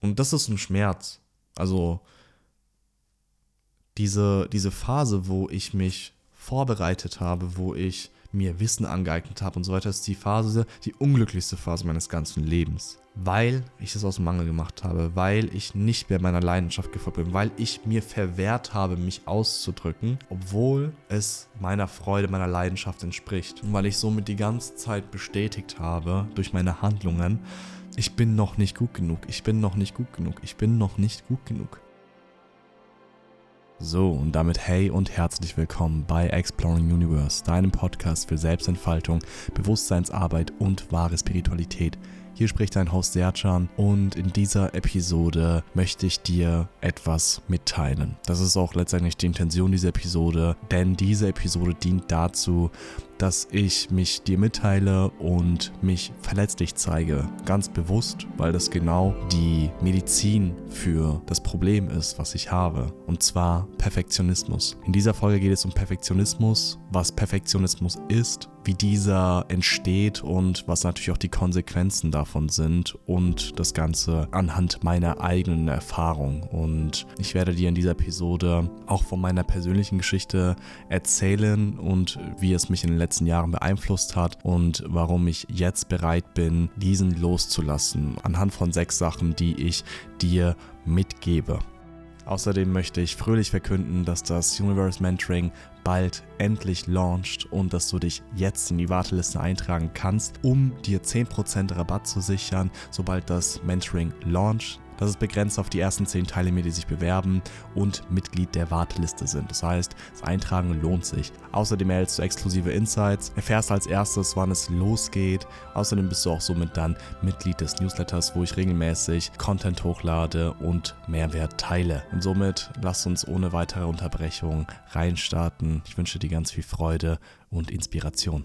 Und das ist ein Schmerz. Also diese Phase, wo ich mich vorbereitet habe, wo ich mir Wissen angeeignet habe und so weiter, ist die Phase, die unglücklichste Phase meines ganzen Lebens. Weil ich es aus dem Mangel gemacht habe, weil ich nicht mehr meiner Leidenschaft gefolgt bin, weil ich mir verwehrt habe, mich auszudrücken, obwohl es meiner Freude, meiner Leidenschaft entspricht. Und weil ich somit die ganze Zeit bestätigt habe, durch meine Handlungen, ich bin noch nicht gut genug, ich bin noch nicht gut genug, ich bin noch nicht gut genug. So, und damit hey und herzlich willkommen bei Exploring Universe, deinem Podcast für Selbstentfaltung, Bewusstseinsarbeit und wahre Spiritualität. Hier spricht dein Host Sercan und in dieser Episode möchte ich dir etwas mitteilen. Das ist auch letztendlich die Intention dieser Episode, denn diese Episode dient dazu, dass ich mich dir mitteile und mich verletzlich zeige. Ganz bewusst, weil das genau die Medizin für das Problem ist, was ich habe. Und zwar Perfektionismus. In dieser Folge geht es um Perfektionismus, was Perfektionismus ist, wie dieser entsteht und was natürlich auch die Konsequenzen davon sind und das Ganze anhand meiner eigenen Erfahrung. Und ich werde dir in dieser Episode auch von meiner persönlichen Geschichte erzählen und wie es mich in den letzten Jahren beeinflusst hat und warum ich jetzt bereit bin, diesen loszulassen, anhand von 6 Sachen, die ich dir mitgebe. Außerdem möchte ich fröhlich verkünden, dass das Universe Mentoring bald endlich launcht und dass du dich jetzt in die Warteliste eintragen kannst, um dir 10% Rabatt zu sichern, sobald das Mentoring launcht. Das ist begrenzt auf die ersten 10 Teilnehmer, die sich bewerben und Mitglied der Warteliste sind. Das heißt, das Eintragen lohnt sich. Außerdem erhältst du exklusive Insights, erfährst als erstes, wann es losgeht. Außerdem bist du auch somit dann Mitglied des Newsletters, wo ich regelmäßig Content hochlade und Mehrwert teile. Und somit lasst uns ohne weitere Unterbrechung reinstarten. Ich wünsche dir ganz viel Freude und Inspiration.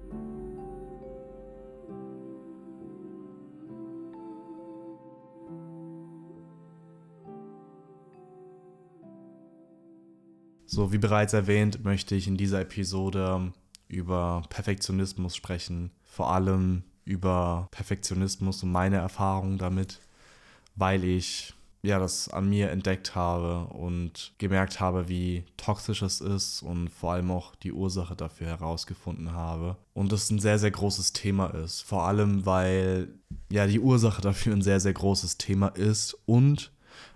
So, wie bereits erwähnt, möchte ich in dieser Episode über Perfektionismus sprechen. Vor allem über Perfektionismus und meine Erfahrungen damit, weil ich das an mir entdeckt habe und gemerkt habe, wie toxisch es ist und vor allem auch die Ursache dafür herausgefunden habe. Und das ein sehr, sehr großes Thema ist. Vor allem, weil die Ursache dafür ein sehr, sehr großes Thema ist und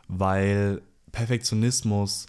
weil Perfektionismus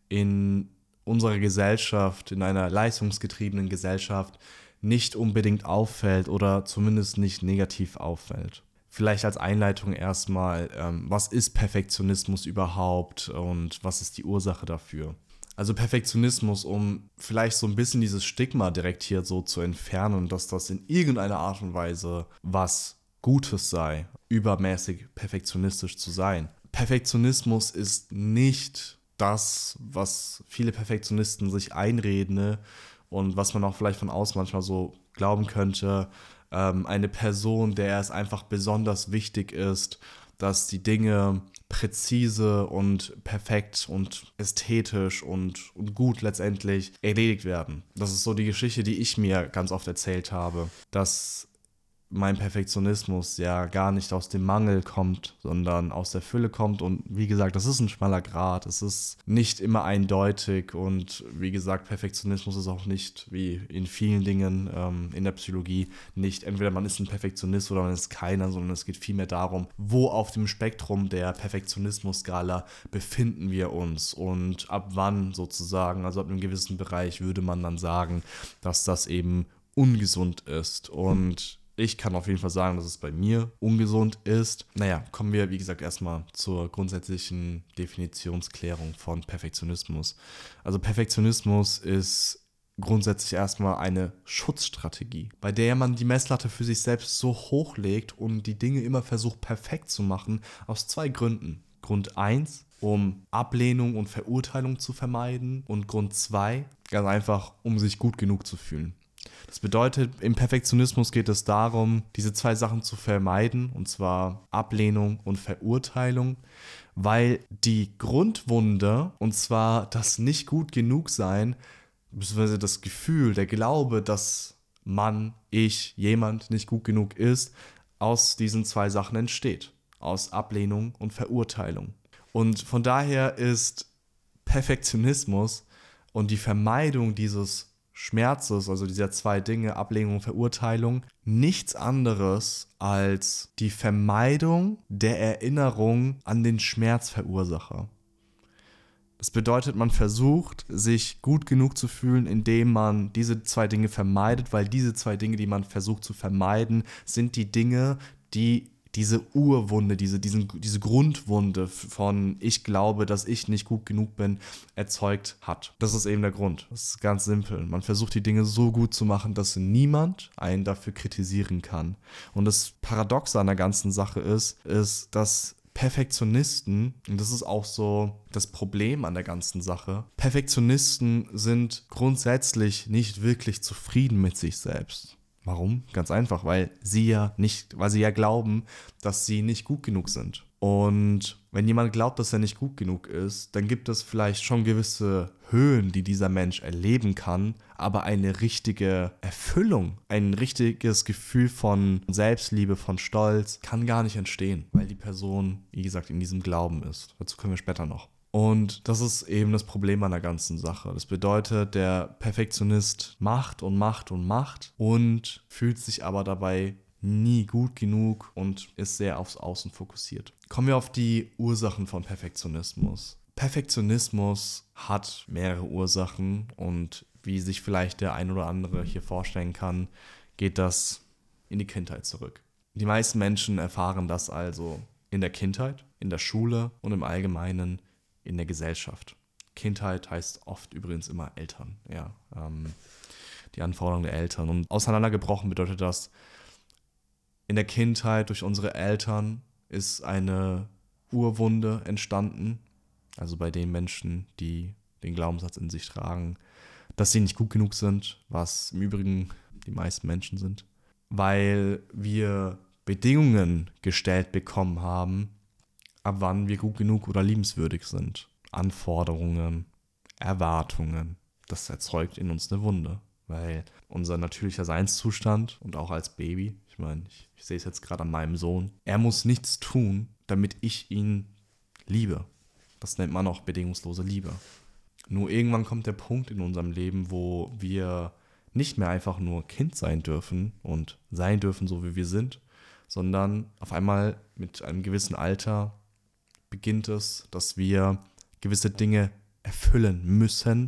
in unserer Gesellschaft, in einer leistungsgetriebenen Gesellschaft nicht unbedingt auffällt oder zumindest nicht negativ auffällt. Vielleicht als Einleitung erstmal, was ist Perfektionismus überhaupt und was ist die Ursache dafür? Also Perfektionismus, um vielleicht so ein bisschen dieses Stigma direkt hier so zu entfernen, dass das in irgendeiner Art und Weise was Gutes sei, übermäßig perfektionistisch zu sein. Perfektionismus ist nicht das, was viele Perfektionisten sich einreden und was man auch vielleicht von außen manchmal so glauben könnte, eine Person, der es einfach besonders wichtig ist, dass die Dinge präzise und perfekt und ästhetisch und gut letztendlich erledigt werden. Das ist so die Geschichte, die ich mir ganz oft erzählt habe, dass mein Perfektionismus ja gar nicht aus dem Mangel kommt, sondern aus der Fülle kommt. Und wie gesagt, das ist ein schmaler Grat. Es ist nicht immer eindeutig. Und wie gesagt, Perfektionismus ist auch nicht, wie in vielen Dingen in der Psychologie, nicht entweder man ist ein Perfektionist oder man ist keiner, sondern es geht vielmehr darum, wo auf dem Spektrum der Perfektionismus-Skala befinden wir uns und ab wann sozusagen, also ab einem gewissen Bereich würde man dann sagen, dass das eben ungesund ist. Und ich kann auf jeden Fall sagen, dass es bei mir ungesund ist. Kommen wir, wie gesagt, erstmal zur grundsätzlichen Definitionsklärung von Perfektionismus. Also Perfektionismus ist grundsätzlich erstmal eine Schutzstrategie, bei der man die Messlatte für sich selbst so hoch legt und die Dinge immer versucht perfekt zu machen, aus 2 Gründen. Grund 1, um Ablehnung und Verurteilung zu vermeiden, und Grund 2, ganz einfach, um sich gut genug zu fühlen. Das bedeutet, im Perfektionismus geht es darum, diese 2 Sachen zu vermeiden, und zwar Ablehnung und Verurteilung, weil die Grundwunde, und zwar das nicht gut genug sein, beziehungsweise das Gefühl, der Glaube, dass jemand nicht gut genug ist, aus diesen 2 Sachen entsteht. aus Ablehnung und Verurteilung. Und von daher ist Perfektionismus und die Vermeidung dieses Schmerzes, also dieser zwei Dinge, Ablehnung und Verurteilung, nichts anderes als die Vermeidung der Erinnerung an den Schmerzverursacher. Das bedeutet, man versucht, sich gut genug zu fühlen, indem man diese zwei Dinge vermeidet, weil diese zwei Dinge, die man versucht zu vermeiden, sind die Dinge, die diese Urwunde, diese Grundwunde von ich glaube, dass ich nicht gut genug bin, erzeugt hat. Das ist eben der Grund. Das ist ganz simpel. Man versucht die Dinge so gut zu machen, dass niemand einen dafür kritisieren kann. Und das Paradoxe an der ganzen Sache ist, dass Perfektionisten, und das ist auch so das Problem an der ganzen Sache, Perfektionisten sind grundsätzlich nicht wirklich zufrieden mit sich selbst. Warum? Ganz einfach, weil sie ja glauben, dass sie nicht gut genug sind. Und wenn jemand glaubt, dass er nicht gut genug ist, dann gibt es vielleicht schon gewisse Höhen, die dieser Mensch erleben kann, aber eine richtige Erfüllung, ein richtiges Gefühl von Selbstliebe, von Stolz kann gar nicht entstehen, weil die Person, wie gesagt, in diesem Glauben ist. Dazu kommen wir später noch. Und das ist eben das Problem an der ganzen Sache. Das bedeutet, der Perfektionist macht und macht und macht und fühlt sich aber dabei nie gut genug und ist sehr aufs Außen fokussiert. Kommen wir auf die Ursachen von Perfektionismus. Perfektionismus hat mehrere Ursachen und wie sich vielleicht der ein oder andere hier vorstellen kann, geht das in die Kindheit zurück. Die meisten Menschen erfahren das also in der Kindheit, in der Schule und im Allgemeinen in der Gesellschaft. Kindheit heißt oft übrigens immer Eltern, ja, die Anforderungen der Eltern. Und auseinandergebrochen bedeutet das, in der Kindheit durch unsere Eltern ist eine Urwunde entstanden, also bei den Menschen, die den Glaubenssatz in sich tragen, dass sie nicht gut genug sind, was im Übrigen die meisten Menschen sind, weil wir Bedingungen gestellt bekommen haben, ab wann wir gut genug oder liebenswürdig sind. Anforderungen, Erwartungen, das erzeugt in uns eine Wunde, weil unser natürlicher Seinszustand und auch als Baby, ich meine, ich sehe es jetzt gerade an meinem Sohn, er muss nichts tun, damit ich ihn liebe. Das nennt man auch bedingungslose Liebe. Nur irgendwann kommt der Punkt in unserem Leben, wo wir nicht mehr einfach nur Kind sein dürfen und sein dürfen, so wie wir sind, sondern auf einmal mit einem gewissen Alter beginnt es, dass wir gewisse Dinge erfüllen müssen,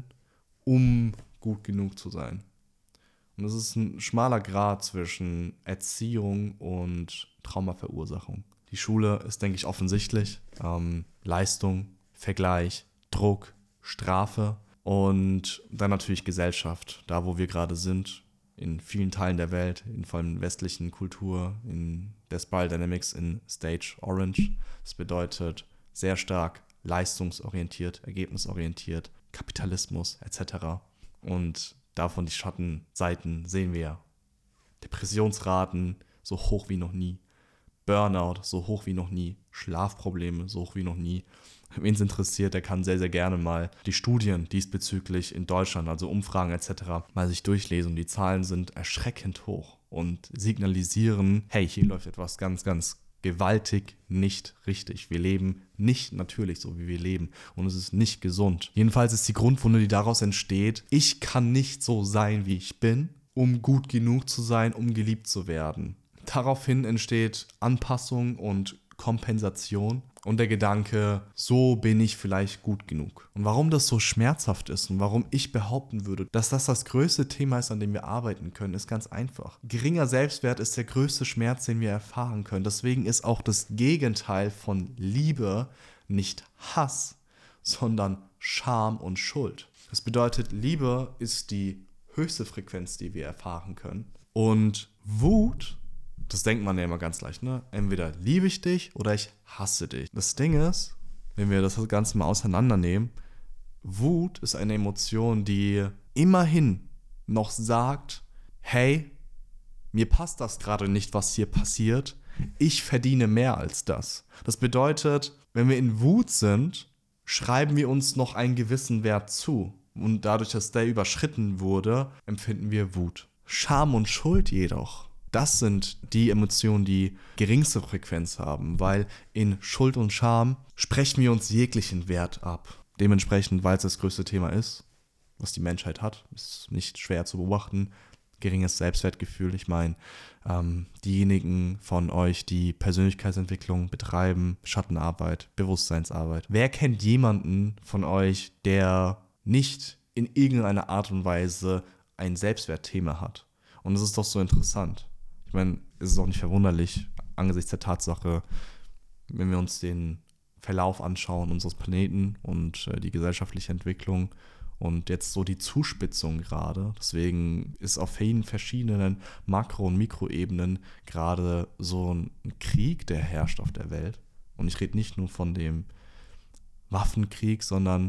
um gut genug zu sein. Und das ist ein schmaler Grat zwischen Erziehung und Traumaverursachung. Die Schule ist, denke ich, offensichtlich. Leistung, Vergleich, Druck, Strafe und dann natürlich Gesellschaft, da wo wir gerade sind, in vielen Teilen der Welt, in vor allem westlichen Kultur, in der Spiral Dynamics in Stage Orange. Das bedeutet sehr stark leistungsorientiert, ergebnisorientiert, Kapitalismus etc. Und davon die Schattenseiten sehen wir ja. Depressionsraten so hoch wie noch nie, Burnout so hoch wie noch nie, Schlafprobleme so hoch wie noch nie. Wen es interessiert, der kann sehr, sehr gerne mal die Studien diesbezüglich in Deutschland, also Umfragen etc., mal sich durchlesen. Und die Zahlen sind erschreckend hoch und signalisieren, hey, hier läuft etwas ganz, ganz gewaltig nicht richtig. Wir leben nicht natürlich so, wie wir leben. Und es ist nicht gesund. Jedenfalls ist die Grundwunde, die daraus entsteht, ich kann nicht so sein, wie ich bin, um gut genug zu sein, um geliebt zu werden. Daraufhin entsteht Anpassung und Kompensation und der Gedanke, so bin ich vielleicht gut genug. Und warum das so schmerzhaft ist und warum ich behaupten würde, dass das das größte Thema ist, an dem wir arbeiten können, ist ganz einfach. Geringer Selbstwert ist der größte Schmerz, den wir erfahren können. Deswegen ist auch das Gegenteil von Liebe nicht Hass, sondern Scham und Schuld. Das bedeutet, Liebe ist die höchste Frequenz, die wir erfahren können. Und Wut, das denkt man ja immer ganz leicht, ne? Entweder liebe ich dich oder ich hasse dich. Das Ding ist, wenn wir das Ganze mal auseinandernehmen, Wut ist eine Emotion, die immerhin noch sagt, hey, mir passt das gerade nicht, was hier passiert. Ich verdiene mehr als das. Das bedeutet, wenn wir in Wut sind, schreiben wir uns noch einen gewissen Wert zu. Und dadurch, dass der überschritten wurde, empfinden wir Wut. Scham und Schuld jedoch, das sind die Emotionen, die geringste Frequenz haben, weil in Schuld und Scham sprechen wir uns jeglichen Wert ab. Dementsprechend, weil es das größte Thema ist, was die Menschheit hat, ist nicht schwer zu beobachten. Geringes Selbstwertgefühl. Ich meine, diejenigen von euch, die Persönlichkeitsentwicklung betreiben, Schattenarbeit, Bewusstseinsarbeit. Wer kennt jemanden von euch, der nicht in irgendeiner Art und Weise ein Selbstwertthema hat? Und es ist doch so interessant. Ich meine, es ist auch nicht verwunderlich, angesichts der Tatsache, wenn wir uns den Verlauf anschauen unseres Planeten und die gesellschaftliche Entwicklung und jetzt so die Zuspitzung gerade. Deswegen ist auf vielen verschiedenen Makro- und Mikroebenen gerade so ein Krieg, der herrscht auf der Welt. Und ich rede nicht nur von dem Waffenkrieg, sondern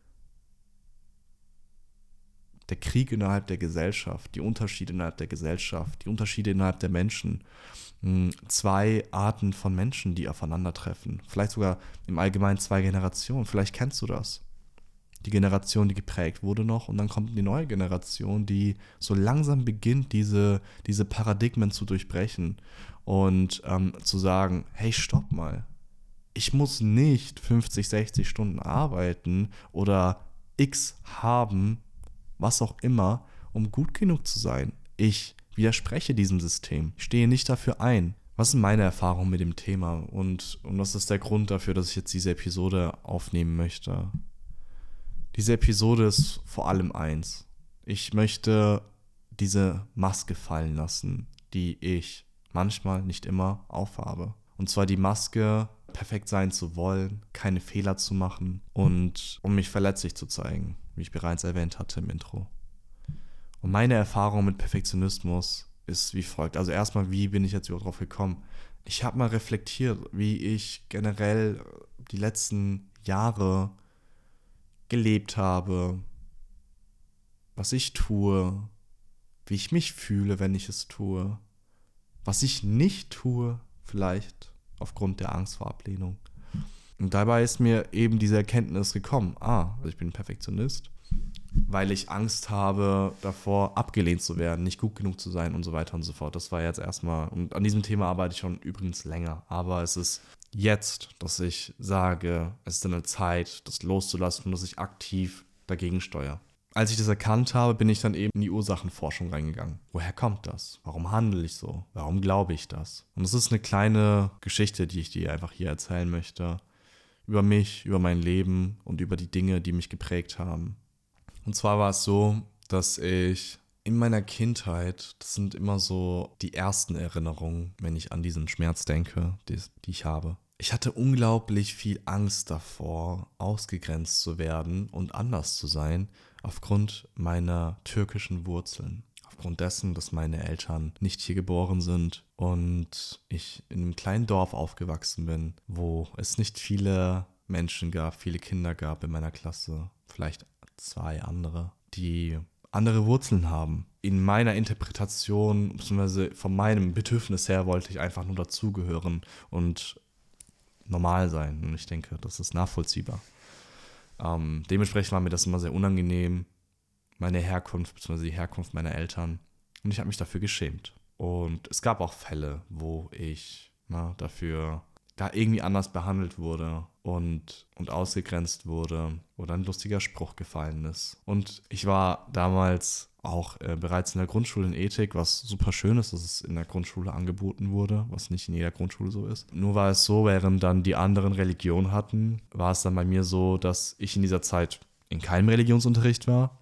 der Krieg innerhalb der Gesellschaft, die Unterschiede innerhalb der Gesellschaft, die Unterschiede innerhalb der Menschen. Zwei Arten von Menschen, die aufeinandertreffen. Vielleicht sogar im Allgemeinen zwei Generationen. Vielleicht kennst du das. Die Generation, die geprägt wurde noch, und dann kommt die neue Generation, die so langsam beginnt, diese Paradigmen zu durchbrechen und zu sagen, hey, stopp mal, ich muss nicht 50, 60 Stunden arbeiten oder X haben, was auch immer, um gut genug zu sein. Ich widerspreche diesem System, ich stehe nicht dafür ein. Was sind meine Erfahrungen mit dem Thema? Und das ist der Grund dafür, dass ich jetzt diese Episode aufnehmen möchte. Diese Episode ist vor allem eins. Ich möchte diese Maske fallen lassen, die ich manchmal, nicht immer, aufhabe. Und zwar die Maske, perfekt sein zu wollen, keine Fehler zu machen und um mich verletzlich zu zeigen, wie ich bereits erwähnt hatte im Intro. Und meine Erfahrung mit Perfektionismus ist wie folgt. Also erstmal, wie bin ich jetzt überhaupt drauf gekommen? Ich habe mal reflektiert, wie ich generell die letzten Jahre gelebt habe, was ich tue, wie ich mich fühle, wenn ich es tue, was ich nicht tue, vielleicht aufgrund der Angst vor Ablehnung. Und dabei ist mir eben diese Erkenntnis gekommen, also ich bin Perfektionist, weil ich Angst habe davor, abgelehnt zu werden, nicht gut genug zu sein und so weiter und so fort. Das war jetzt erstmal, und an diesem Thema arbeite ich schon übrigens länger, aber es ist jetzt, dass ich sage, es ist eine Zeit, das loszulassen und dass ich aktiv dagegen steuere. Als ich das erkannt habe, bin ich dann eben in die Ursachenforschung reingegangen. Woher kommt das? Warum handle ich so? Warum glaube ich das? Und es ist eine kleine Geschichte, die ich dir einfach hier erzählen möchte. Über mich, über mein Leben und über die Dinge, die mich geprägt haben. Und zwar war es so, dass ich in meiner Kindheit, das sind immer so die ersten Erinnerungen, wenn ich an diesen Schmerz denke, die ich habe. Ich hatte unglaublich viel Angst davor, ausgegrenzt zu werden und anders zu sein, aufgrund meiner türkischen Wurzeln. Aufgrund dessen, dass meine Eltern nicht hier geboren sind und ich in einem kleinen Dorf aufgewachsen bin, wo es nicht viele Menschen gab, viele Kinder gab in meiner Klasse, vielleicht 2 andere, die andere Wurzeln haben. In meiner Interpretation, beziehungsweise von meinem Bedürfnis her, wollte ich einfach nur dazugehören und normal sein. Und ich denke, das ist nachvollziehbar. Dementsprechend war mir das immer sehr unangenehm, meine Herkunft, beziehungsweise die Herkunft meiner Eltern. Und ich habe mich dafür geschämt. Und es gab auch Fälle, wo ich dafür da irgendwie anders behandelt wurde und ausgegrenzt wurde oder ein lustiger Spruch gefallen ist. Und ich war damals auch bereits in der Grundschule in Ethik, was super schön ist, dass es in der Grundschule angeboten wurde, was nicht in jeder Grundschule so ist. Nur war es so, während dann die anderen Religion hatten, war es dann bei mir so, dass ich in dieser Zeit in keinem Religionsunterricht war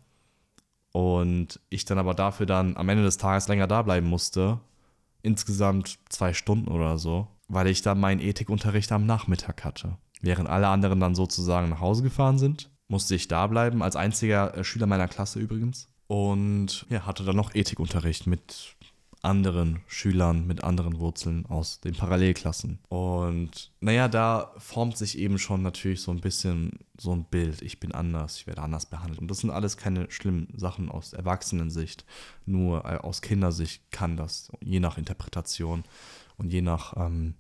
und ich dann aber dafür dann am Ende des Tages länger da bleiben musste, insgesamt 2 Stunden oder so, weil ich dann meinen Ethikunterricht am Nachmittag hatte. Während alle anderen dann sozusagen nach Hause gefahren sind, musste ich da bleiben, als einziger Schüler meiner Klasse übrigens. Und ja, hatte dann noch Ethikunterricht mit anderen Schülern, mit anderen Wurzeln aus den Parallelklassen. Und naja, da formt sich eben schon natürlich so ein bisschen so ein Bild. Ich bin anders, ich werde anders behandelt. Und das sind alles keine schlimmen Sachen aus Erwachsenensicht. Nur aus Kindersicht kann das, je nach Interpretation und je nach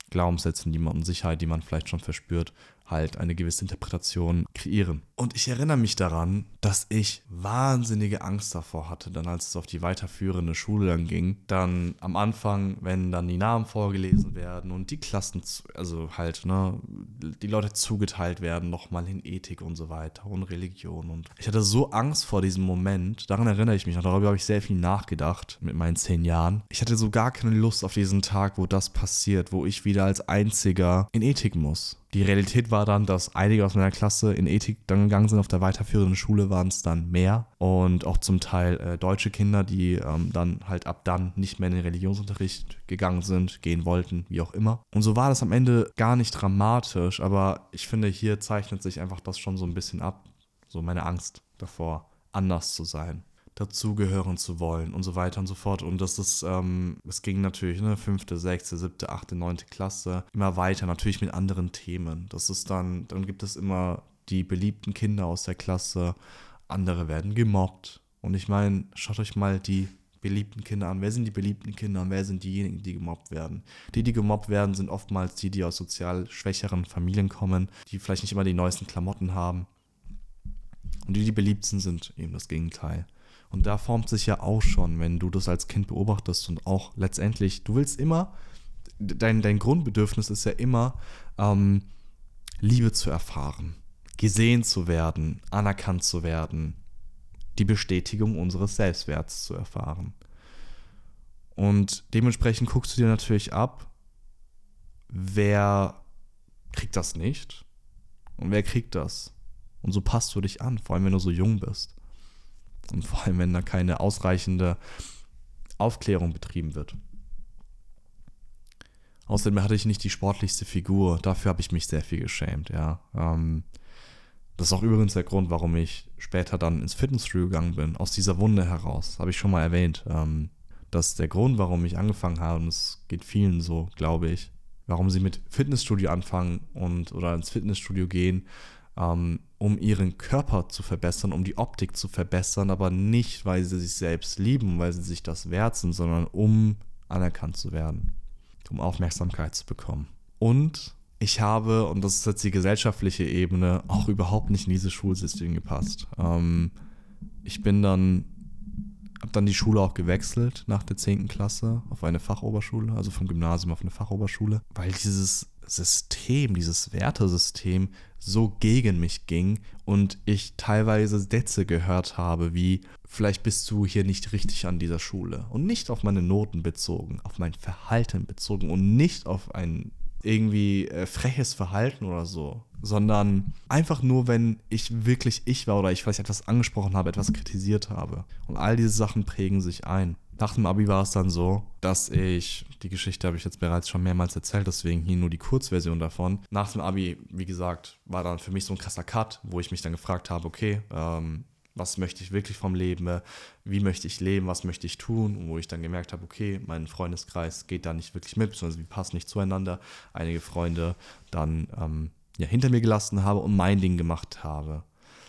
Glaubenssätzen, Unsicherheit, die man vielleicht schon verspürt, halt eine gewisse Interpretation kreieren. Und ich erinnere mich daran, dass ich wahnsinnige Angst davor hatte, dann als es auf die weiterführende Schule dann ging, dann am Anfang, wenn dann die Namen vorgelesen werden und die Klassen, also halt, ne, die Leute zugeteilt werden, nochmal in Ethik und so weiter und Religion. Und ich hatte so Angst vor diesem Moment, daran erinnere ich mich noch, darüber habe ich sehr viel nachgedacht mit meinen 10 Jahren. Ich hatte so gar keine Lust auf diesen Tag, wo das passiert, wo ich wieder als Einziger in Ethik muss. Die Realität war dann, dass einige aus meiner Klasse in Ethik dann gegangen sind. Auf der weiterführenden Schule waren es dann mehr. Und auch zum Teil deutsche Kinder, die dann halt ab dann nicht mehr in den Religionsunterricht gegangen sind, gehen wollten, wie auch immer. Und so war das am Ende gar nicht dramatisch. Aber ich finde, hier zeichnet sich einfach das schon so ein bisschen ab. So meine Angst davor, anders zu sein, dazugehören zu wollen und so weiter und so fort. Und das ist, es ging natürlich, 5., 6., 7., 8., 9. Klasse, immer weiter, natürlich mit anderen Themen. Das ist dann gibt es immer die beliebten Kinder aus der Klasse, andere werden gemobbt. Und ich meine, schaut euch mal die beliebten Kinder an. Wer sind die beliebten Kinder und wer sind diejenigen, die gemobbt werden? Die gemobbt werden, sind oftmals die aus sozial schwächeren Familien kommen, die vielleicht nicht immer die neuesten Klamotten haben. Und die beliebt sind eben das Gegenteil. Und da formt sich ja auch schon, wenn du das als Kind beobachtest und auch letztendlich, du willst immer, dein Grundbedürfnis ist ja immer, Liebe zu erfahren, gesehen zu werden, anerkannt zu werden, die Bestätigung unseres Selbstwerts zu erfahren. Und dementsprechend guckst du dir natürlich ab, wer kriegt das nicht und wer kriegt das. Und so passt du dich an, vor allem wenn du so jung bist. Und vor allem, wenn da keine ausreichende Aufklärung betrieben wird. Außerdem hatte ich nicht die sportlichste Figur. Dafür habe ich mich sehr viel geschämt, ja. Das ist auch übrigens der Grund, warum ich später dann ins Fitnessstudio gegangen bin. Aus dieser Wunde heraus. Habe ich schon mal erwähnt. Das ist der Grund, warum ich angefangen habe. Und es geht vielen so, glaube ich. Warum sie mit Fitnessstudio anfangen oder ins Fitnessstudio gehen, um ihren Körper zu verbessern, um die Optik zu verbessern, aber nicht, weil sie sich selbst lieben, weil sie sich das wert sind, sondern um anerkannt zu werden, um Aufmerksamkeit zu bekommen. Und ich habe, und das ist jetzt die gesellschaftliche Ebene, auch überhaupt nicht in dieses Schulsystem gepasst. Ich habe dann die Schule auch gewechselt nach der 10. Klasse auf eine Fachoberschule, also vom Gymnasium auf eine Fachoberschule, weil dieses Wertesystem so gegen mich ging und ich teilweise Sätze gehört habe wie, vielleicht bist du hier nicht richtig an dieser Schule. Und nicht auf meine Noten bezogen, auf mein Verhalten bezogen und nicht auf ein irgendwie freches Verhalten oder so, sondern einfach nur, wenn ich wirklich ich war oder ich vielleicht etwas angesprochen habe, etwas kritisiert habe. Und all diese Sachen prägen sich ein. Nach dem Abi war es dann so, dass die Geschichte habe ich jetzt bereits schon mehrmals erzählt, deswegen hier nur die Kurzversion davon. Nach dem Abi, wie gesagt, war dann für mich so ein krasser Cut, wo ich mich dann gefragt habe, okay, was möchte ich wirklich vom Leben, wie möchte ich leben, was möchte ich tun, und wo ich dann gemerkt habe, okay, mein Freundeskreis geht da nicht wirklich mit, beziehungsweise wir passen nicht zueinander, einige Freunde dann hinter mir gelassen habe und mein Ding gemacht habe.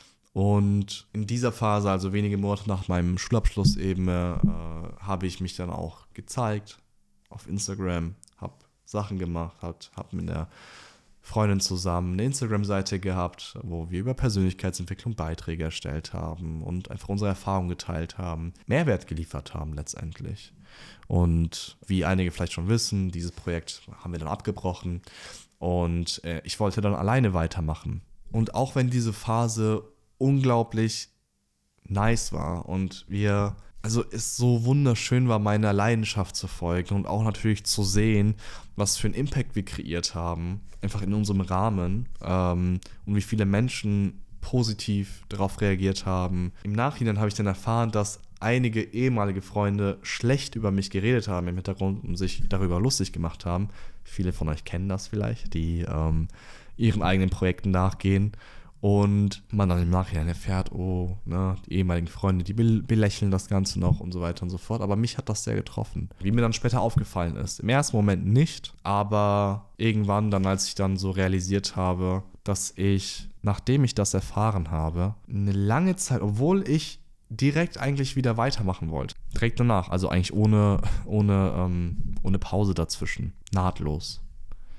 Und in dieser Phase, also wenige Monate nach meinem Schulabschluss eben, habe ich mich dann auch gezeigt auf Instagram, habe Sachen gemacht, habe mit einer Freundin zusammen eine Instagram-Seite gehabt, wo wir über Persönlichkeitsentwicklung Beiträge erstellt haben und einfach unsere Erfahrungen geteilt haben, Mehrwert geliefert haben letztendlich. Und wie einige vielleicht schon wissen, dieses Projekt haben wir dann abgebrochen und ich wollte dann alleine weitermachen. Und auch wenn diese Phase unglaublich nice war und es so wunderschön war, meiner Leidenschaft zu folgen und auch natürlich zu sehen, was für einen Impact wir kreiert haben, einfach in unserem Rahmen, und wie viele Menschen positiv darauf reagiert haben. Im Nachhinein habe ich dann erfahren, dass einige ehemalige Freunde schlecht über mich geredet haben im Hintergrund und sich darüber lustig gemacht haben. Viele von euch kennen das vielleicht, die ihren eigenen Projekten nachgehen. Und man dann im Nachhinein erfährt, die ehemaligen Freunde, die belächeln das Ganze noch und so weiter und so fort. Aber mich hat das sehr getroffen. Wie mir dann später aufgefallen ist. Im ersten Moment nicht, aber irgendwann dann, als ich dann so realisiert habe, dass ich, nachdem ich das erfahren habe, eine lange Zeit, obwohl ich direkt eigentlich wieder weitermachen wollte, direkt danach, also eigentlich ohne Pause dazwischen, nahtlos,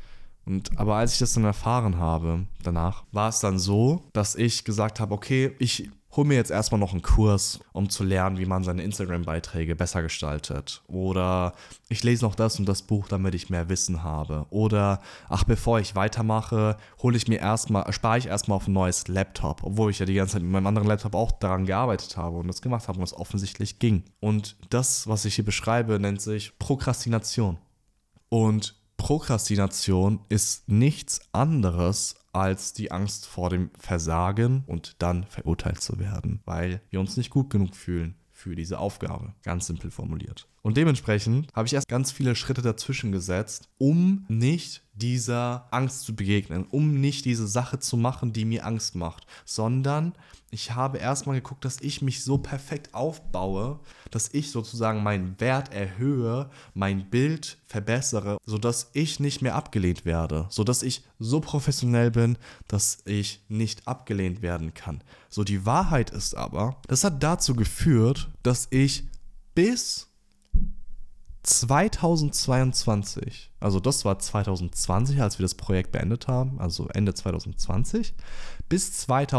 Aber als ich das dann erfahren habe, danach, war es dann so, dass ich gesagt habe, okay, ich hol mir jetzt erstmal noch einen Kurs, um zu lernen, wie man seine Instagram-Beiträge besser gestaltet. Oder ich lese noch das und das Buch, damit ich mehr Wissen habe. Oder, bevor ich weitermache, spare ich erstmal auf ein neues Laptop. Obwohl ich ja die ganze Zeit mit meinem anderen Laptop auch daran gearbeitet habe und das gemacht habe und es offensichtlich ging. Und das, was ich hier beschreibe, nennt sich Prokrastination. Und Prokrastination ist nichts anderes als die Angst vor dem Versagen und dann verurteilt zu werden, weil wir uns nicht gut genug fühlen für diese Aufgabe. Ganz simpel formuliert. Und dementsprechend habe ich erst ganz viele Schritte dazwischen gesetzt, um nicht dieser Angst zu begegnen, um nicht diese Sache zu machen, die mir Angst macht, sondern ich habe erstmal geguckt, dass ich mich so perfekt aufbaue, dass ich sozusagen meinen Wert erhöhe, mein Bild verbessere, sodass ich nicht mehr abgelehnt werde, sodass ich so professionell bin, dass ich nicht abgelehnt werden kann. So, die Wahrheit ist aber, das hat dazu geführt, dass ich bis 2022, also das war 2020, als wir das Projekt beendet haben, also Ende 2020, bis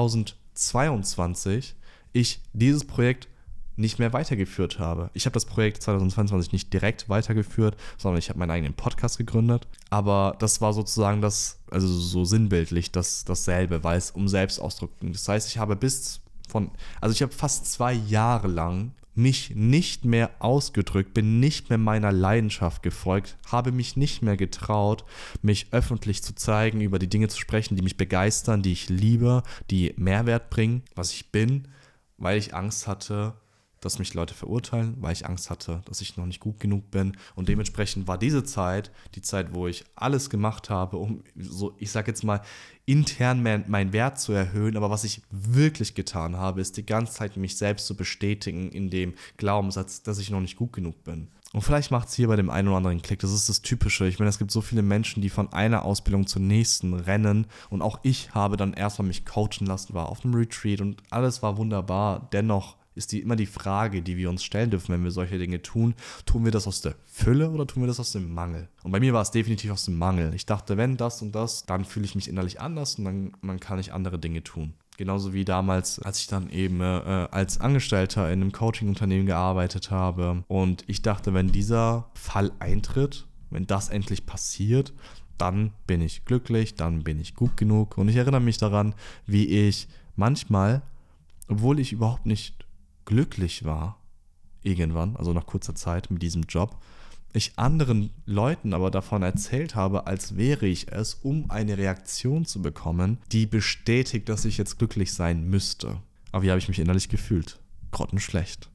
2022 ich dieses Projekt nicht mehr weitergeführt habe. Ich habe das Projekt 2022 nicht direkt weitergeführt, sondern ich habe meinen eigenen Podcast gegründet. Aber das war sozusagen also so sinnbildlich dasselbe, weil es um Selbstausdruck ging. Das heißt, ich habe fast 2 Jahre lang mich nicht mehr ausgedrückt, bin nicht mehr meiner Leidenschaft gefolgt, habe mich nicht mehr getraut, mich öffentlich zu zeigen, über die Dinge zu sprechen, die mich begeistern, die ich liebe, die Mehrwert bringen, was ich bin, weil ich Angst hatte, dass mich Leute verurteilen, weil ich Angst hatte, dass ich noch nicht gut genug bin. Und dementsprechend war diese Zeit, die Zeit, wo ich alles gemacht habe, um so, ich sag jetzt mal, intern meinen Wert zu erhöhen. Aber was ich wirklich getan habe, ist die ganze Zeit mich selbst zu bestätigen in dem Glaubenssatz, dass ich noch nicht gut genug bin. Und vielleicht macht es hier bei dem einen oder anderen Klick. Das ist das Typische. Ich meine, es gibt so viele Menschen, die von einer Ausbildung zur nächsten rennen. Und auch ich habe dann erstmal mich coachen lassen, war auf dem Retreat und alles war wunderbar. Dennoch ist immer die Frage, die wir uns stellen dürfen, wenn wir solche Dinge tun. Tun wir das aus der Fülle oder tun wir das aus dem Mangel? Und bei mir war es definitiv aus dem Mangel. Ich dachte, wenn das und das, dann fühle ich mich innerlich anders und dann kann ich andere Dinge tun. Genauso wie damals, als ich dann eben als Angestellter in einem Coaching-Unternehmen gearbeitet habe. Und ich dachte, wenn dieser Fall eintritt, wenn das endlich passiert, dann bin ich glücklich, dann bin ich gut genug. Und ich erinnere mich daran, wie ich manchmal, obwohl ich überhaupt nicht glücklich war, irgendwann, also nach kurzer Zeit mit diesem Job, ich anderen Leuten aber davon erzählt habe, als wäre ich es, um eine Reaktion zu bekommen, die bestätigt, dass ich jetzt glücklich sein müsste. Aber wie habe ich mich innerlich gefühlt? Grottenschlecht.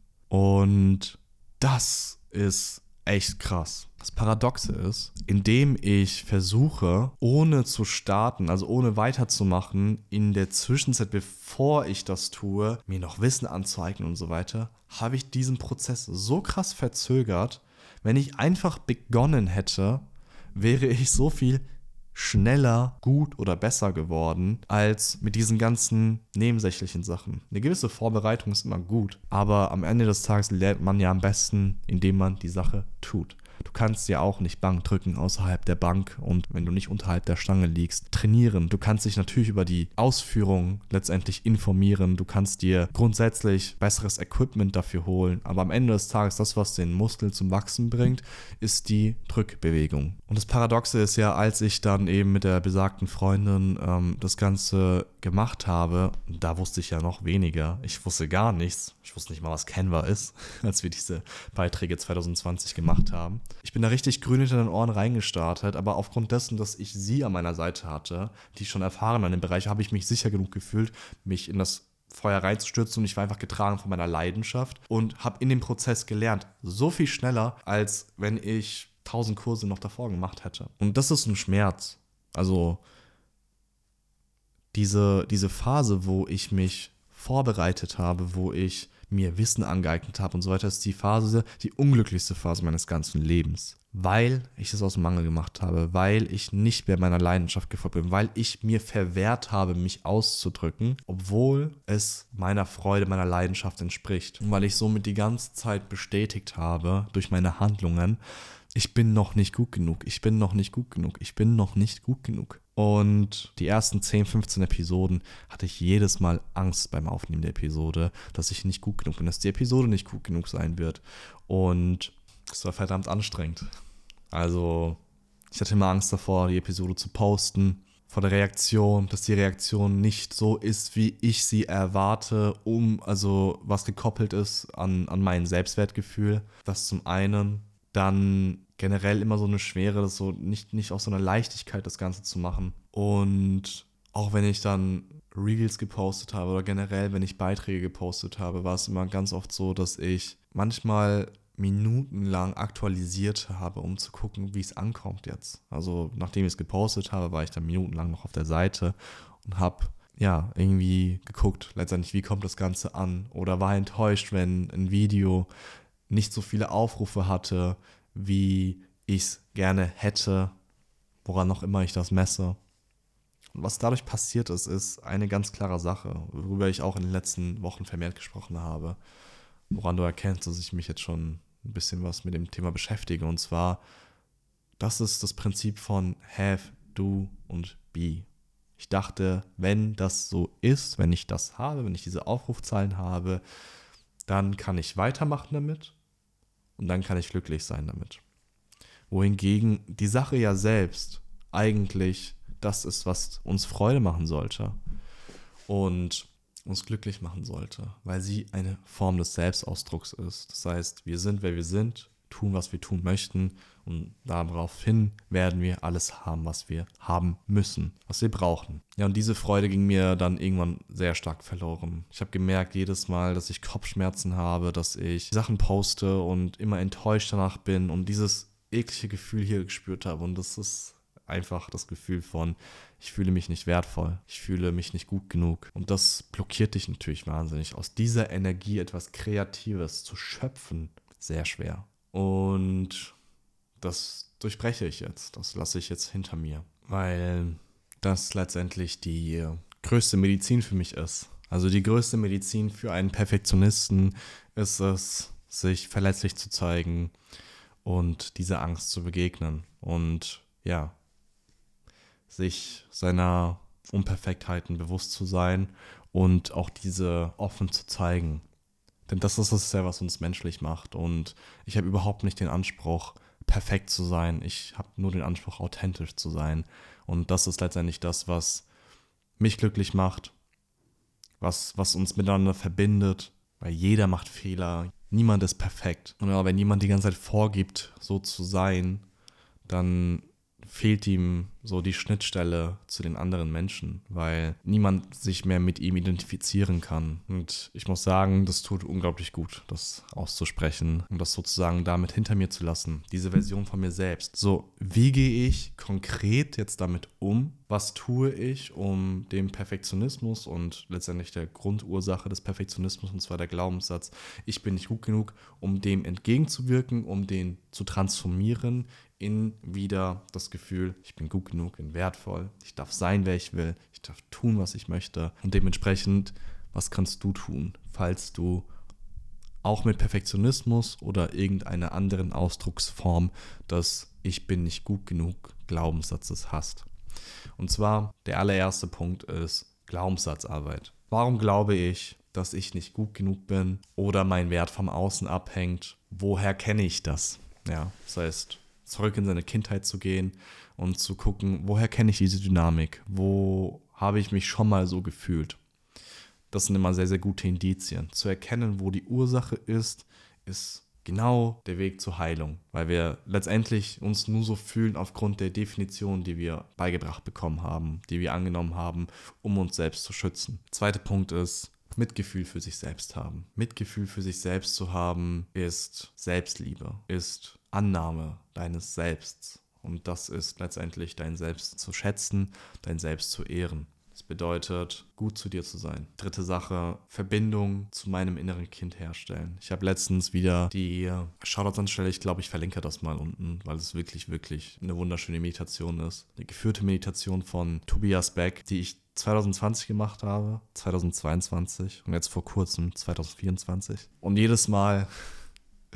Und das ist echt krass. Das Paradoxe ist, indem ich versuche, ohne zu starten, also ohne weiterzumachen, in der Zwischenzeit, bevor ich das tue, mir noch Wissen anzueignen und so weiter, habe ich diesen Prozess so krass verzögert. Wenn ich einfach begonnen hätte, wäre ich so viel schneller, gut oder besser geworden, als mit diesen ganzen nebensächlichen Sachen. Eine gewisse Vorbereitung ist immer gut, aber am Ende des Tages lernt man ja am besten, indem man die Sache tut. Du kannst ja auch nicht Bank drücken außerhalb der Bank und wenn du nicht unterhalb der Stange liegst, trainieren. Du kannst dich natürlich über die Ausführung letztendlich informieren. Du kannst dir grundsätzlich besseres Equipment dafür holen. Aber am Ende des Tages, das, was den Muskel zum Wachsen bringt, ist die Drückbewegung. Und das Paradoxe ist ja, als ich dann eben mit der besagten Freundin das Ganze gemacht habe, da wusste ich ja noch weniger. Ich wusste gar nichts. Ich wusste nicht mal, was Canva ist, als wir diese Beiträge 2020 gemacht haben. Ich bin da richtig grün hinter den Ohren reingestartet, aber aufgrund dessen, dass ich sie an meiner Seite hatte, die schon erfahren war in dem Bereich, habe ich mich sicher genug gefühlt, mich in das Feuer reinzustürzen und ich war einfach getragen von meiner Leidenschaft und habe in dem Prozess gelernt. So viel schneller, als wenn ich 1000 Kurse noch davor gemacht hätte. Und das ist ein Schmerz. Also diese Phase, wo ich mich vorbereitet habe, wo ich mir Wissen angeeignet habe und so weiter, ist die unglücklichste Phase meines ganzen Lebens. Weil ich es aus dem Mangel gemacht habe, weil ich nicht mehr meiner Leidenschaft gefolgt bin, weil ich mir verwehrt habe, mich auszudrücken, obwohl es meiner Freude, meiner Leidenschaft entspricht. Und weil ich somit die ganze Zeit bestätigt habe, durch meine Handlungen, ich bin noch nicht gut genug, ich bin noch nicht gut genug, ich bin noch nicht gut genug. Und die ersten 10, 15 Episoden hatte ich jedes Mal Angst beim Aufnehmen der Episode, dass ich nicht gut genug bin, dass die Episode nicht gut genug sein wird. Und es war verdammt anstrengend. Also ich hatte immer Angst davor, die Episode zu posten, vor der Reaktion, dass die Reaktion nicht so ist, wie ich sie erwarte, also was gekoppelt ist an mein Selbstwertgefühl. Das zum einen. Dann generell immer so eine Schwere, das so nicht aus so einer Leichtigkeit das Ganze zu machen. Und auch wenn ich dann Reels gepostet habe oder generell, wenn ich Beiträge gepostet habe, war es immer ganz oft so, dass ich manchmal minutenlang aktualisiert habe, um zu gucken, wie es ankommt jetzt. Also nachdem ich es gepostet habe, war ich dann minutenlang noch auf der Seite und habe ja irgendwie geguckt, letztendlich, wie kommt das Ganze an, oder war enttäuscht, wenn ein Video nicht so viele Aufrufe hatte, wie ich es gerne hätte, woran auch immer ich das messe. Und was dadurch passiert ist, ist eine ganz klare Sache, worüber ich auch in den letzten Wochen vermehrt gesprochen habe, woran du erkennst, dass ich mich jetzt schon ein bisschen was mit dem Thema beschäftige. Und zwar, das ist das Prinzip von Have, Do und Be. Ich dachte, wenn das so ist, wenn ich das habe, wenn ich diese Aufrufzahlen habe, dann kann ich weitermachen damit und dann kann ich glücklich sein damit. Wohingegen die Sache ja selbst eigentlich das ist, was uns Freude machen sollte und uns glücklich machen sollte, weil sie eine Form des Selbstausdrucks ist. Das heißt, wir sind, wer wir sind, tun, was wir tun möchten und daraufhin werden wir alles haben, was wir haben müssen, was wir brauchen. Ja, und diese Freude ging mir dann irgendwann sehr stark verloren. Ich habe gemerkt jedes Mal, dass ich Kopfschmerzen habe, dass ich Sachen poste und immer enttäuscht danach bin und dieses eklige Gefühl hier gespürt habe. Und das ist einfach das Gefühl von, ich fühle mich nicht wertvoll, ich fühle mich nicht gut genug. Und das blockiert dich natürlich wahnsinnig. Aus dieser Energie etwas Kreatives zu schöpfen, sehr schwer. Und das durchbreche ich jetzt, das lasse ich jetzt hinter mir, weil das letztendlich die größte Medizin für mich ist. Also die größte Medizin für einen Perfektionisten ist es, sich verletzlich zu zeigen und dieser Angst zu begegnen und ja, sich seiner Unperfektheiten bewusst zu sein und auch diese offen zu zeigen. Denn das ist es ja, was uns menschlich macht. Und ich habe überhaupt nicht den Anspruch, perfekt zu sein. Ich habe nur den Anspruch, authentisch zu sein. Und das ist letztendlich das, was mich glücklich macht, was uns miteinander verbindet. Weil jeder macht Fehler, niemand ist perfekt. Und wenn jemand die ganze Zeit vorgibt, so zu sein, dann fehlt ihm so die Schnittstelle zu den anderen Menschen, weil niemand sich mehr mit ihm identifizieren kann. Und ich muss sagen, das tut unglaublich gut, das auszusprechen und das sozusagen damit hinter mir zu lassen, diese Version von mir selbst. So, wie gehe ich konkret jetzt damit um? Was tue ich, um dem Perfektionismus und letztendlich der Grundursache des Perfektionismus, und zwar der Glaubenssatz, ich bin nicht gut genug, um dem entgegenzuwirken, um den zu transformieren in wieder das Gefühl, ich bin gut genug, bin wertvoll, ich darf sein, wer ich will, ich darf tun, was ich möchte. Und dementsprechend, was kannst du tun, falls du auch mit Perfektionismus oder irgendeiner anderen Ausdrucksform des Ich bin nicht gut genug Glaubenssatzes hast? Und zwar, der allererste Punkt ist Glaubenssatzarbeit. Warum glaube ich, dass ich nicht gut genug bin oder mein Wert vom Außen abhängt? Woher kenne ich das? Ja, das heißt, zurück in seine Kindheit zu gehen und zu gucken, woher kenne ich diese Dynamik? Wo habe ich mich schon mal so gefühlt? Das sind immer sehr, sehr gute Indizien. Zu erkennen, wo die Ursache ist genau der Weg zur Heilung, weil wir letztendlich uns nur so fühlen aufgrund der Definition, die wir beigebracht bekommen haben, die wir angenommen haben, um uns selbst zu schützen. Zweiter Punkt ist, Mitgefühl für sich selbst haben. Mitgefühl für sich selbst zu haben, ist Selbstliebe, ist Annahme deines Selbst. Und das ist letztendlich dein Selbst zu schätzen, dein Selbst zu ehren. Das bedeutet, gut zu dir zu sein. Dritte Sache, Verbindung zu meinem inneren Kind herstellen. Ich habe letztens wieder die Shoutouts anstelle, ich glaube, ich verlinke das mal unten, weil es wirklich, wirklich eine wunderschöne Meditation ist. Eine geführte Meditation von Tobias Beck, die ich 2020 gemacht habe, 2022 und jetzt vor kurzem 2024. Und jedes Mal,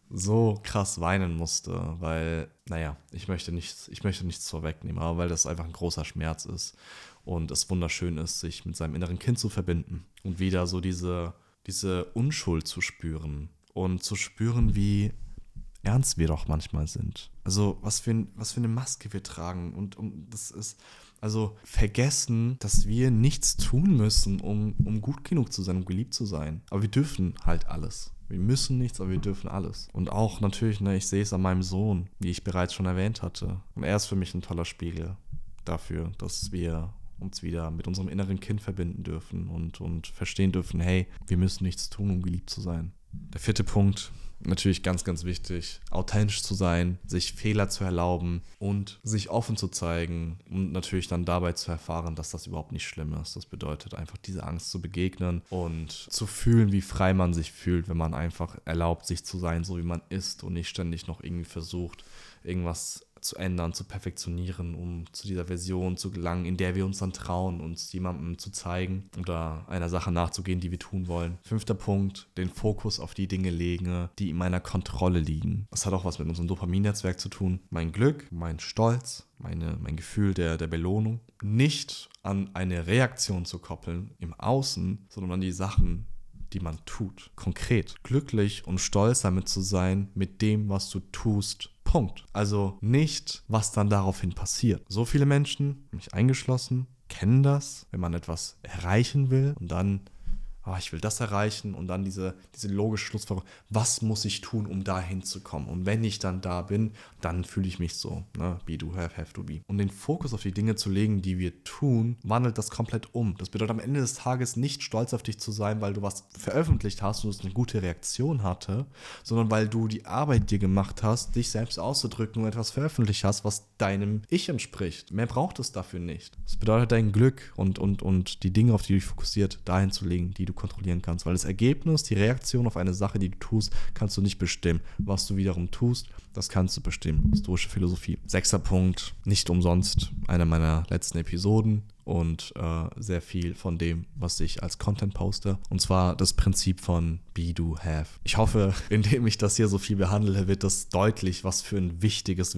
so krass weinen musste, weil, naja, ich möchte nichts vorwegnehmen, aber weil das einfach ein großer Schmerz ist und es wunderschön ist, sich mit seinem inneren Kind zu verbinden und wieder so diese Unschuld zu spüren und zu spüren, wie ernst wir doch manchmal sind. Also was für eine Maske wir tragen und das ist, also vergessen, dass wir nichts tun müssen, um gut genug zu sein, um geliebt zu sein. Aber wir dürfen halt alles. Wir müssen nichts, aber wir dürfen alles. Und auch natürlich, ne, ich sehe es an meinem Sohn, wie ich bereits schon erwähnt hatte. Und er ist für mich ein toller Spiegel dafür, dass wir uns wieder mit unserem inneren Kind verbinden dürfen und verstehen dürfen, hey, wir müssen nichts tun, um geliebt zu sein. Der 4. Punkt, natürlich ganz, ganz wichtig, authentisch zu sein, sich Fehler zu erlauben und sich offen zu zeigen und natürlich dann dabei zu erfahren, dass das überhaupt nicht schlimm ist. Das bedeutet einfach, diese Angst zu begegnen und zu fühlen, wie frei man sich fühlt, wenn man einfach erlaubt, sich zu sein, so wie man ist und nicht ständig noch irgendwie versucht, irgendwas zu ändern, zu perfektionieren, um zu dieser Version zu gelangen, in der wir uns dann trauen, uns jemandem zu zeigen oder einer Sache nachzugehen, die wir tun wollen. 5. Punkt, den Fokus auf die Dinge legen, die in meiner Kontrolle liegen. Das hat auch was mit unserem Dopaminnetzwerk zu tun. Mein Glück, mein Stolz, mein Gefühl der Belohnung. Nicht an eine Reaktion zu koppeln im Außen, sondern an die Sachen, die man tut. Konkret. Glücklich und stolz damit zu sein, mit dem, was du tust. Punkt. Also nicht, was dann daraufhin passiert. So viele Menschen, mich eingeschlossen, kennen das, wenn man etwas erreichen will und dann, ich will das erreichen und dann diese logische Schlussfolgerung, was muss ich tun, um dahin zu kommen? Und wenn ich dann da bin, dann fühle ich mich so, ne? Be, do, have to be. Und den Fokus auf die Dinge zu legen, die wir tun, wandelt das komplett um. Das bedeutet am Ende des Tages nicht stolz auf dich zu sein, weil du was veröffentlicht hast und es eine gute Reaktion hatte, sondern weil du die Arbeit dir gemacht hast, dich selbst auszudrücken und etwas veröffentlicht hast, was deinem Ich entspricht. Mehr braucht es dafür nicht. Das bedeutet dein Glück und die Dinge, auf die du dich fokussiert, dahin zu legen, die du kontrollieren kannst, weil das Ergebnis, die Reaktion auf eine Sache, die du tust, kannst du nicht bestimmen. Was du wiederum tust, das kannst du bestimmen. Stoische Philosophie. 6. Punkt, nicht umsonst eine meiner letzten Episoden und sehr viel von dem, was ich als Content poste. Und zwar das Prinzip von Be, Do, Have. Ich hoffe, indem ich das hier so viel behandle, wird das deutlich, was für ein wichtiges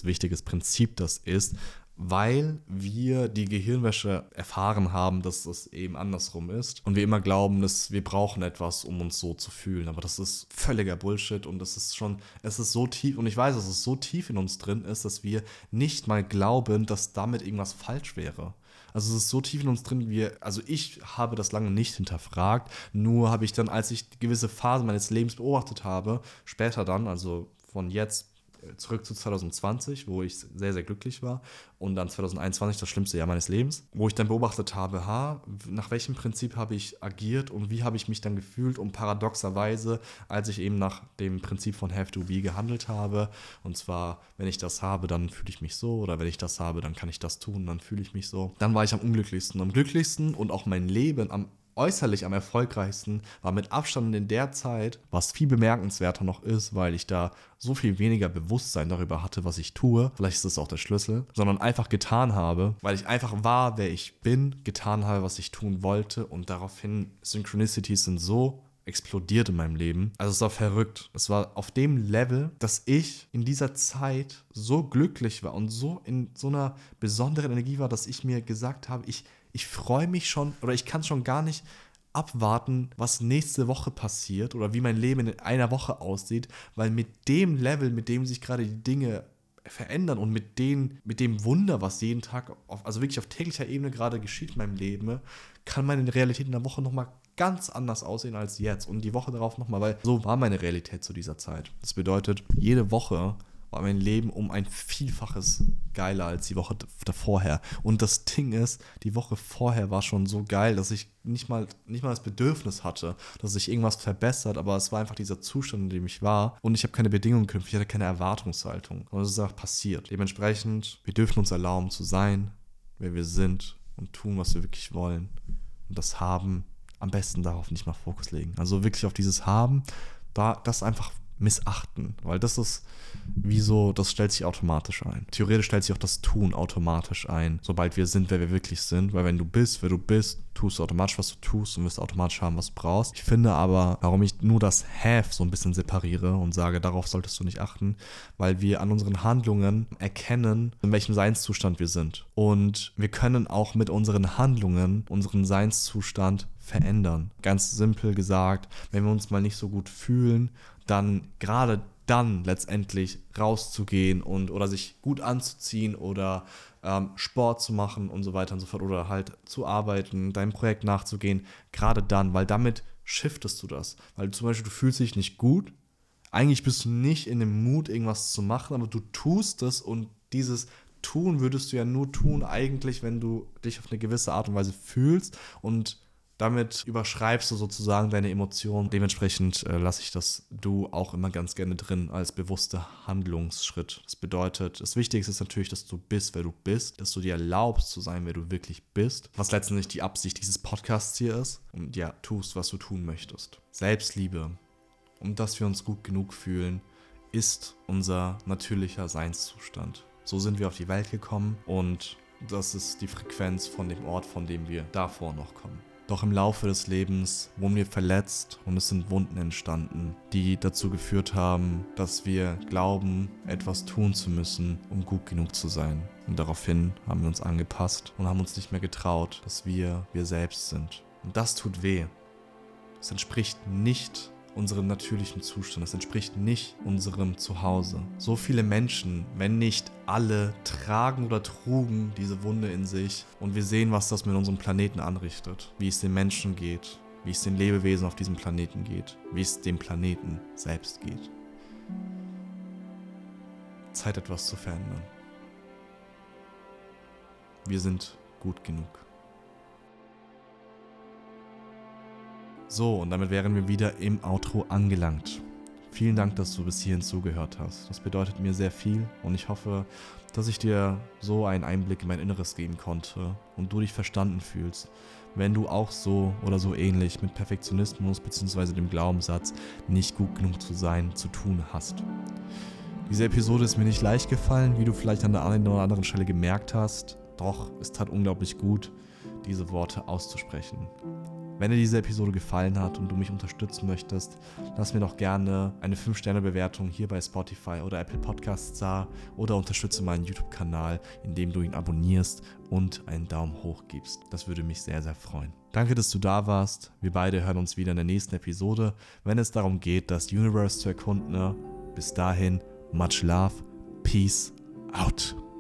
Prinzip das ist, weil wir die Gehirnwäsche erfahren haben, dass es eben andersrum ist und wir immer glauben, dass wir brauchen etwas, um uns so zu fühlen, aber das ist völliger Bullshit und es ist so tief und ich weiß, dass es so tief in uns drin ist, dass wir nicht mal glauben, dass damit irgendwas falsch wäre. Also es ist so tief in uns drin, ich habe das lange nicht hinterfragt, nur habe ich dann, als ich gewisse Phasen meines Lebens beobachtet habe, später dann, also von jetzt zurück zu 2020, wo ich sehr, sehr glücklich war und dann 2021 das schlimmste Jahr meines Lebens, wo ich dann beobachtet habe, nach welchem Prinzip habe ich agiert und wie habe ich mich dann gefühlt und paradoxerweise, als ich eben nach dem Prinzip von Have to Be gehandelt habe, und zwar, wenn ich das habe, dann fühle ich mich so oder wenn ich das habe, dann kann ich das tun, dann fühle ich mich so. Dann war ich am unglücklichsten. Am glücklichsten und auch mein Leben äußerlich am erfolgreichsten war mit Abstand in der Zeit, was viel bemerkenswerter noch ist, weil ich da so viel weniger Bewusstsein darüber hatte, was ich tue, vielleicht ist das auch der Schlüssel, sondern einfach getan habe, weil ich einfach war, wer ich bin, getan habe, was ich tun wollte und daraufhin Synchronicities sind so explodiert in meinem Leben. Also es war verrückt. Es war auf dem Level, dass ich in dieser Zeit so glücklich war und so in so einer besonderen Energie war, dass ich mir gesagt habe, ich freue mich schon oder ich kann schon gar nicht abwarten, was nächste Woche passiert oder wie mein Leben in einer Woche aussieht, weil mit dem Level, mit dem sich gerade die Dinge verändern und mit dem Wunder, was jeden Tag, also wirklich auf täglicher Ebene gerade geschieht in meinem Leben, kann meine Realität in der Woche nochmal ganz anders aussehen als jetzt und die Woche darauf nochmal, weil so war meine Realität zu dieser Zeit. Das bedeutet, jede Woche war mein Leben um ein Vielfaches geiler als die Woche davorher. Und das Ding ist, die Woche vorher war schon so geil, dass ich nicht mal das Bedürfnis hatte, dass sich irgendwas verbessert, aber es war einfach dieser Zustand, in dem ich war und ich habe keine Bedingungen geknüpft, ich hatte keine Erwartungshaltung. Und es ist auch passiert. Dementsprechend, wir dürfen uns erlauben zu sein, wer wir sind und tun, was wir wirklich wollen. Und das Haben, am besten darauf nicht mal Fokus legen. Also wirklich auf dieses Haben, das einfach missachten, weil das ist das stellt sich automatisch ein. Theoretisch stellt sich auch das Tun automatisch ein, sobald wir sind, wer wir wirklich sind, weil wenn du bist, wer du bist, tust du automatisch, was du tust und wirst automatisch haben, was du brauchst. Ich finde aber, warum ich nur das Have so ein bisschen separiere und sage, darauf solltest du nicht achten, weil wir an unseren Handlungen erkennen, in welchem Seinszustand wir sind. Und wir können auch mit unseren Handlungen unseren Seinszustand verändern. Ganz simpel gesagt, wenn wir uns mal nicht so gut fühlen, dann gerade dann letztendlich rauszugehen oder sich gut anzuziehen oder Sport zu machen und so weiter und so fort oder halt zu arbeiten, deinem Projekt nachzugehen, gerade dann, weil damit shiftest du das. Weil zum Beispiel du fühlst dich nicht gut, eigentlich bist du nicht in dem Mut, irgendwas zu machen, aber du tust es und dieses Tun würdest du ja nur tun eigentlich, wenn du dich auf eine gewisse Art und Weise fühlst und damit überschreibst du sozusagen deine Emotionen. Dementsprechend lasse ich das Du auch immer ganz gerne drin als bewusster Handlungsschritt. Das bedeutet, das Wichtigste ist natürlich, dass du bist, wer du bist, dass du dir erlaubst zu sein, wer du wirklich bist, was letztendlich die Absicht dieses Podcasts hier ist und ja, tust, was du tun möchtest. Selbstliebe, um dass wir uns gut genug fühlen, ist unser natürlicher Seinszustand. So sind wir auf die Welt gekommen und das ist die Frequenz von dem Ort, von dem wir davor noch kommen. Doch im Laufe des Lebens wurden wir verletzt und es sind Wunden entstanden, die dazu geführt haben, dass wir glauben, etwas tun zu müssen, um gut genug zu sein. Und daraufhin haben wir uns angepasst und haben uns nicht mehr getraut, dass wir selbst sind. Und das tut weh. Es entspricht nicht unserem natürlichen Zustand, es entspricht nicht unserem Zuhause. So viele Menschen, wenn nicht alle, tragen oder trugen diese Wunde in sich und wir sehen, was das mit unserem Planeten anrichtet, wie es den Menschen geht, wie es den Lebewesen auf diesem Planeten geht, wie es dem Planeten selbst geht. Zeit, etwas zu verändern. Wir sind gut genug. So, und damit wären wir wieder im Outro angelangt. Vielen Dank, dass du bis hierhin zugehört hast. Das bedeutet mir sehr viel und ich hoffe, dass ich dir so einen Einblick in mein Inneres geben konnte und du dich verstanden fühlst, wenn du auch so oder so ähnlich mit Perfektionismus bzw. dem Glaubenssatz, nicht gut genug zu sein, zu tun hast. Diese Episode ist mir nicht leicht gefallen, wie du vielleicht an der einen oder anderen Stelle gemerkt hast, doch es tat unglaublich gut, diese Worte auszusprechen. Wenn dir diese Episode gefallen hat und du mich unterstützen möchtest, lass mir doch gerne eine 5-Sterne-Bewertung hier bei Spotify oder Apple Podcasts da oder unterstütze meinen YouTube-Kanal, indem du ihn abonnierst und einen Daumen hoch gibst. Das würde mich sehr, sehr freuen. Danke, dass du da warst. Wir beide hören uns wieder in der nächsten Episode, wenn es darum geht, das Universe zu erkunden. Bis dahin, much love, peace out.